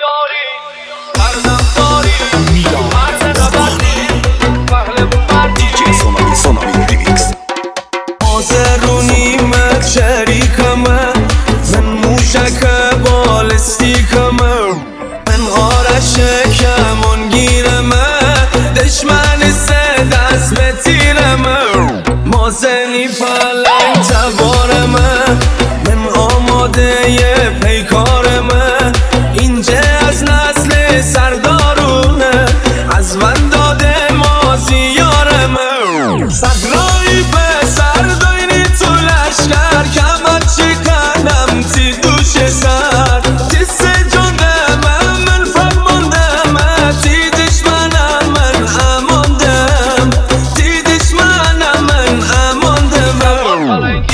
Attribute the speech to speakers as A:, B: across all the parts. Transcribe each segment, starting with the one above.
A: حاضرونیمت شریکمه من موشک بالستیکمه من آرش کمانگیرمه دشمن سه دست به تیرمه مازنی پلنگ تبارمه من آماده پیکارمه اینجا از نسل سردارونه از من داده مازیارمه صحرایی به سرداینی تو لشکر کمت چکنم تی دوش سر تی سجادم من فرماندم تی دشمنم من اماندم تی دشمنم من اماندم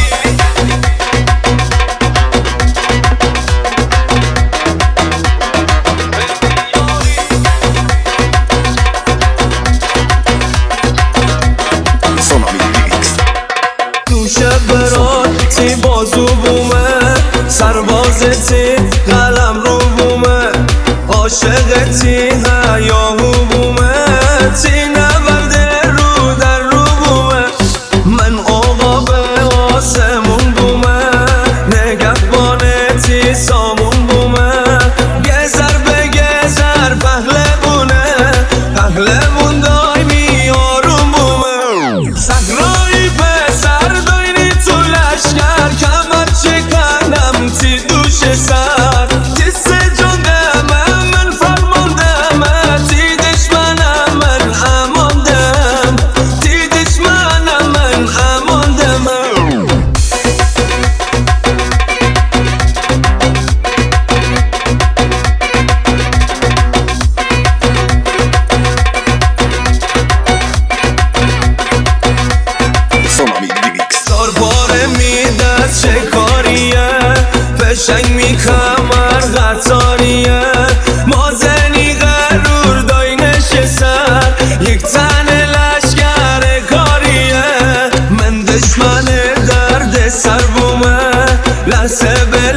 A: برات بازو بومه سربازتی قلم رو بومه عاشقتی هیاهو بومه تی نورده رو در رو بومه من آقا به آسمون بومه نگهبانتی سامون بومه گذر به گذر پهلوون دایمی آروم بومه صحرایی به سرداینی تو لشکر کمت چکنم تی دوش سر تی سجادم من فرماندم تی دشمنم من اماندم تی دشمنم من اماندم سارباره میدد چه کاریه پشنگ می کمر قطاریه مازنی غرور دای نشستن یک تن لشکر کاریه من دشمن درد سر بومه لحظه به